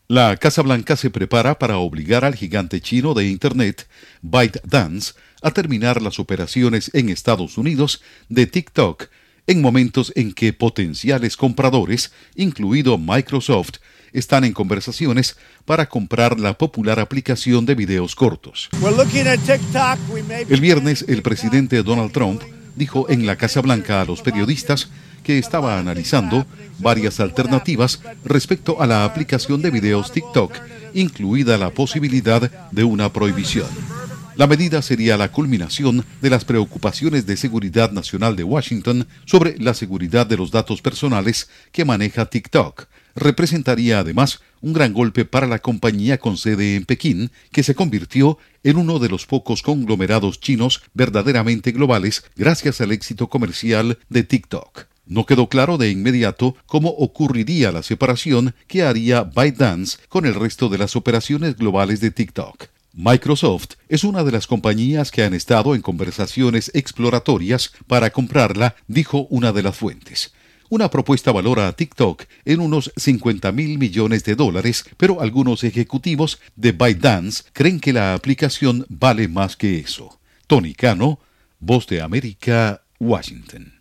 La Casa Blanca se prepara para obligar al gigante chino de Internet, ByteDance, a terminar las operaciones en Estados Unidos de TikTok en momentos en que potenciales compradores, incluido Microsoft, están en conversaciones para comprar la popular aplicación de videos cortos. El viernes, el presidente Donald Trump dijo en la Casa Blanca a los periodistas que estaba analizando varias alternativas respecto a la aplicación de videos TikTok, incluida la posibilidad de una prohibición. La medida sería la culminación de las preocupaciones de seguridad nacional de Washington sobre la seguridad de los datos personales que maneja TikTok. Representaría además un gran golpe para la compañía con sede en Pekín, que se convirtió en uno de los pocos conglomerados chinos verdaderamente globales gracias al éxito comercial de TikTok. No quedó claro de inmediato cómo ocurriría la separación que haría ByteDance con el resto de las operaciones globales de TikTok. Microsoft es una de las compañías que han estado en conversaciones exploratorias para comprarla, dijo una de las fuentes. Una propuesta valora a TikTok en unos $50 mil millones, pero algunos ejecutivos de ByteDance creen que la aplicación vale más que eso. Tony Cano, Voz de América, Washington.